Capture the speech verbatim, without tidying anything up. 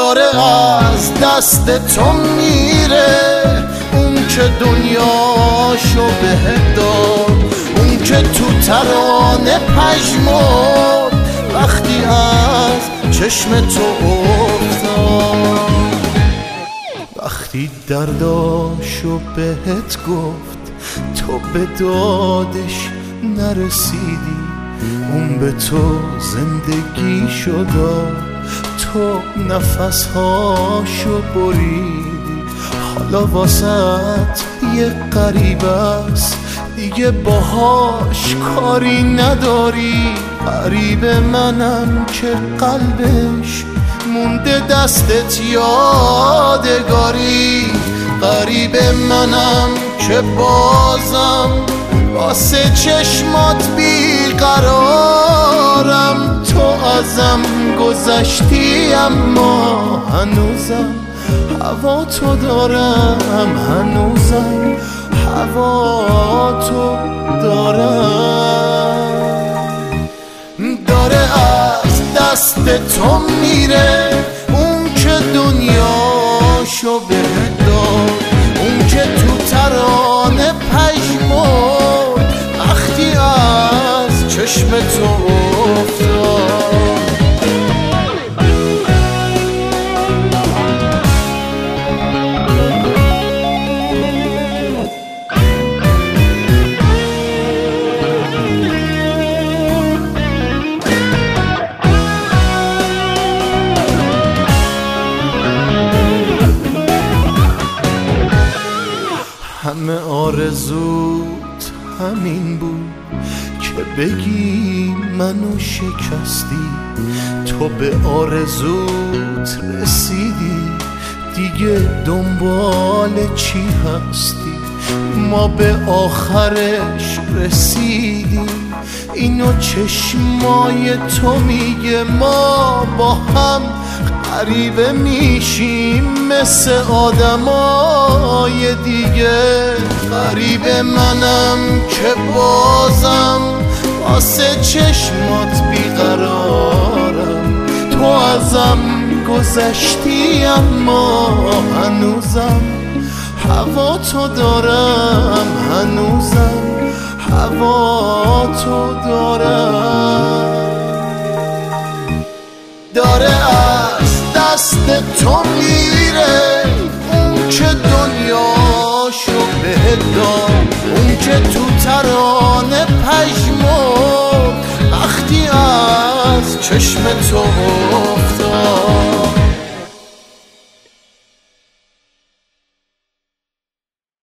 داره از دست تو میره، اون که دنیاشو بهت داد، اون که تو ترانه پژمرد وقتی از چشم تو افتاد، وقتی درداشو بهت گفت تو به دادش نرسیدی، اون به تو زندگی شد، تو نفسهاشو بریدی، حالا واسط یه غریب است دیگه باهاش کاری نداری. غریب منم که قلبش مونده دستت یادگاری، غریب منم که بازم واسه چشمات بیقرارم. تو ازم گذشتی اما هنوزم هوا تو دارم، هنوزم هوا تو دارم. داره از دست تو میره اون که دنیاشو بهت داد، اون که تو ترانه پژمرد وقتی از چشم تو افتاد. همه آرزوت همین بود که بگی منو شکستی، تو به آرزوت رسیدی دیگه دنبال چی هستی؟ ما به آخرش رسیدیم، اینو چشمای تو میگه، ما با هم غریبه میشیم مثل آدمای دیگه. غریب منم که بازم واسه چشمات بیقرارم، تو ازم گذشتی اما هنوزم هوا تو دارم، هنوزم هوا تو دارم. داره از دست تو میره اون که دنیاشو بهت داد، اون که تو ترانه پژمرد وقتی از چشم تو افتاد.